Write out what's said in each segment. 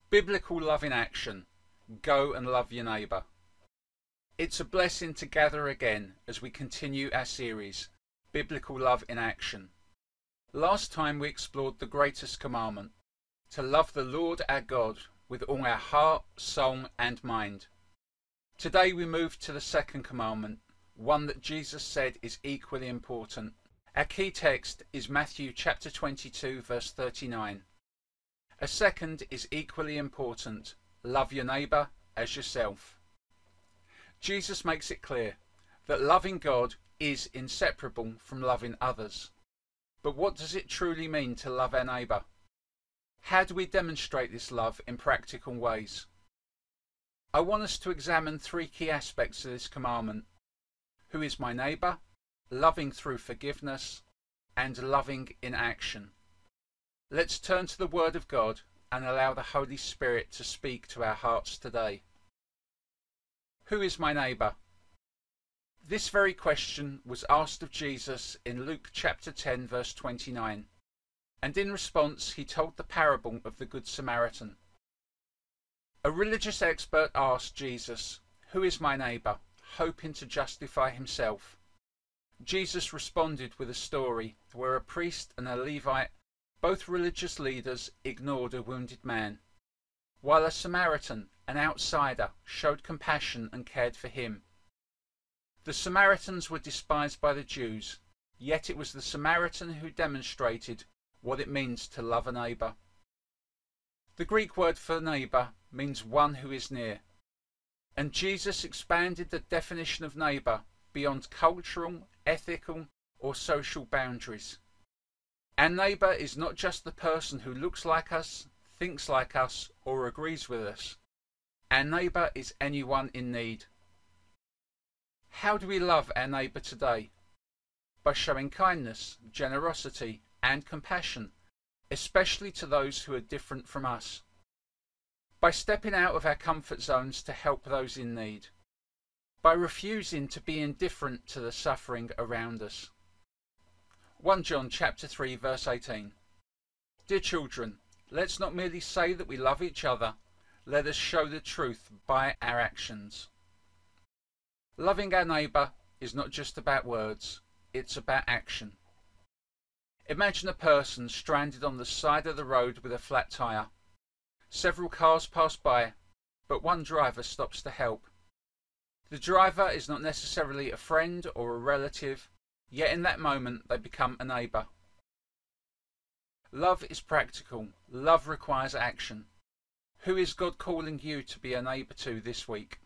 Biblical love in action. Go and love your neighbour. It's a blessing to gather again as we continue our series, Biblical Love in Action. Last time we explored the greatest commandment, to love the Lord our God with all our heart, soul and mind. Today we move to the second commandment, one that Jesus said is equally important. Our key text is Matthew chapter 22 verse 39. A second is equally important, love your neighbour as yourself. Jesus makes it clear that loving God is inseparable from loving others. But what does it truly mean to love our neighbour? How do we demonstrate this love in practical ways? I want us to examine three key aspects of this commandment. Who is my neighbour? Loving through forgiveness, and loving in action. Let's turn to the Word of God and allow the Holy Spirit to speak to our hearts today. Who is my neighbour? This very question was asked of Jesus in Luke chapter 10 verse 29, and in response he told the parable of the Good Samaritan. A religious expert asked Jesus, "Who is my neighbour?" hoping to justify himself. Jesus responded with a story where a priest and a Levite, both religious leaders, ignored a wounded man, while a Samaritan, an outsider, showed compassion and cared for him. The Samaritans were despised by the Jews, yet it was the Samaritan who demonstrated what it means to love a neighbour. The Greek word for neighbour means one who is near, and Jesus expanded the definition of neighbour beyond cultural, ethical or social boundaries. Our neighbour is not just the person who looks like us, thinks like us or agrees with us. Our neighbour is anyone in need. How do we love our neighbour today? By showing kindness, generosity and compassion, especially to those who are different from us. By stepping out of our comfort zones to help those in need. By refusing to be indifferent to the suffering around us. 1 John chapter 3 verse 18. Dear children, let's not merely say that we love each other, let us show the truth by our actions. Loving our neighbour is not just about words, it's about action. Imagine a person stranded on the side of the road with a flat tyre. Several cars pass by, but one driver stops to help. The driver is not necessarily a friend or a relative, yet in that moment they become a neighbour. Love is practical. Love requires action. Who is God calling you to be a neighbour to this week?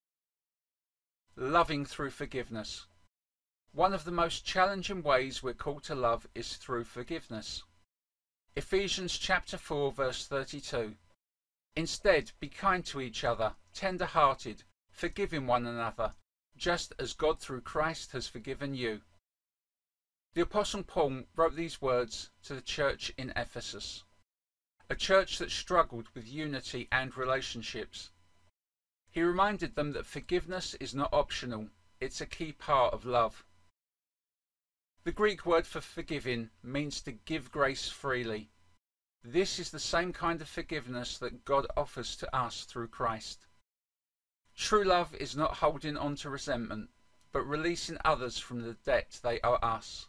Loving through forgiveness. One of the most challenging ways we're called to love is through forgiveness. Ephesians chapter 4 verse 32. Instead, be kind to each other, tender-hearted, forgiving one another, just as God through Christ has forgiven you. The Apostle Paul wrote these words to the church in Ephesus, a church that struggled with unity and relationships. He reminded them that forgiveness is not optional, it's a key part of love. The Greek word for forgiving means to give grace freely. This is the same kind of forgiveness that God offers to us through Christ. True love is not holding on to resentment, but releasing others from the debt they owe us.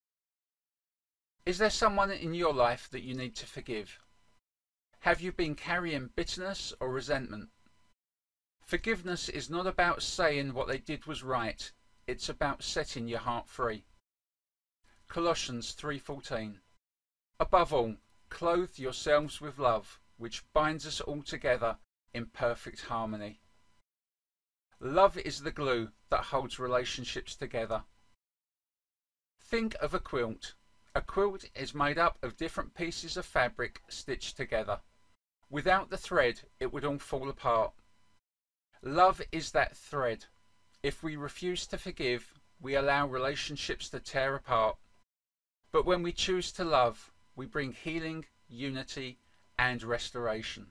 Is there someone in your life that you need to forgive? Have you been carrying bitterness or resentment? Forgiveness is not about saying what they did was right, it's about setting your heart free. Colossians 3:14. Above all, clothe yourselves with love, which binds us all together in perfect harmony. Love is the glue that holds relationships together. Think of a quilt. A quilt is made up of different pieces of fabric stitched together. Without the thread, it would all fall apart. Love is that thread. If we refuse to forgive, we allow relationships to tear apart. But when we choose to love, we bring healing, unity, and restoration.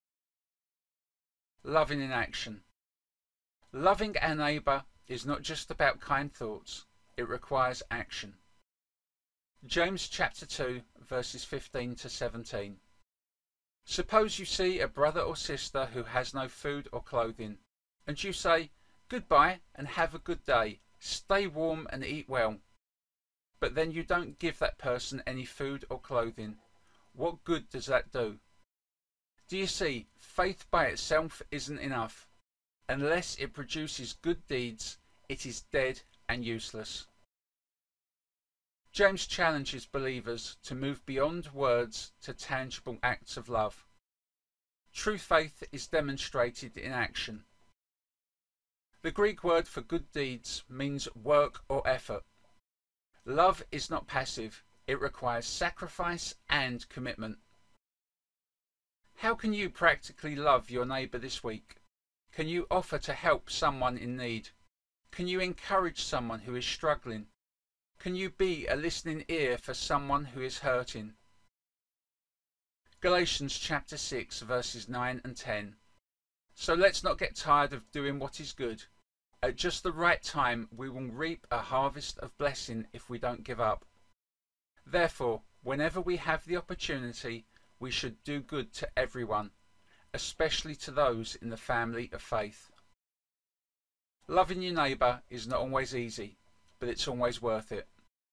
Loving in action. Loving our neighbour is not just about kind thoughts, it requires action. James chapter 2 verses 15 to 17. Suppose you see a brother or sister who has no food or clothing, and you say, "Goodbye and have a good day, stay warm and eat well." But then you don't give that person any food or clothing. What good does that do? Do you see, faith by itself isn't enough. Unless it produces good deeds, it is dead and useless. James challenges believers to move beyond words to tangible acts of love. True faith is demonstrated in action. The Greek word for good deeds means work or effort. Love is not passive, it requires sacrifice and commitment. How can you practically love your neighbour this week? Can you offer to help someone in need? Can you encourage someone who is struggling? Can you be a listening ear for someone who is hurting? Galatians chapter 6 verses 9 and 10. So let's not get tired of doing what is good. At just the right time we will reap a harvest of blessing if we don't give up. Therefore, whenever we have the opportunity, we should do good to everyone, especially to those in the family of faith. Loving your neighbour is not always easy, but it's always worth it.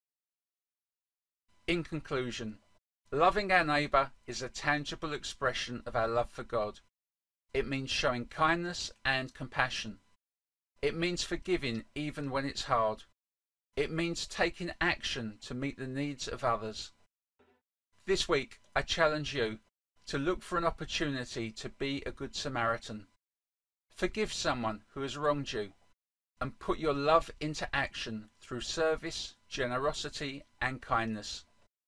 In conclusion, loving our neighbour is a tangible expression of our love for God. It means showing kindness and compassion. It means forgiving even when it's hard. It means taking action to meet the needs of others. This week, I challenge you to look for an opportunity to be a good Samaritan. Forgive someone who has wronged you, and put your love into action through service, generosity, and kindness.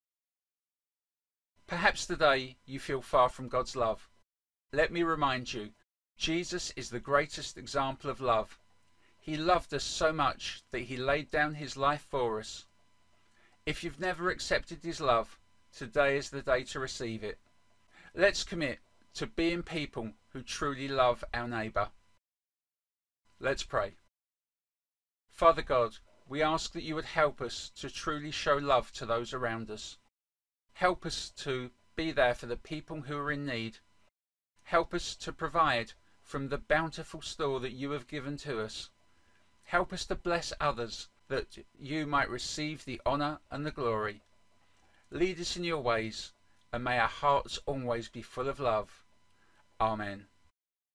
Perhaps today you feel far from God's love. Let me remind you, Jesus is the greatest example of love. He loved us so much that he laid down his life for us. If you've never accepted his love, today is the day to receive it. Let's commit to being people who truly love our neighbour. Let's pray. Father God, we ask that you would help us to truly show love to those around us. Help us to be there for the people who are in need. Help us to provide from the bountiful store that you have given to us. Help us to bless others that you might receive the honour and the glory. Lead us in your ways, and may our hearts always be full of love. Amen.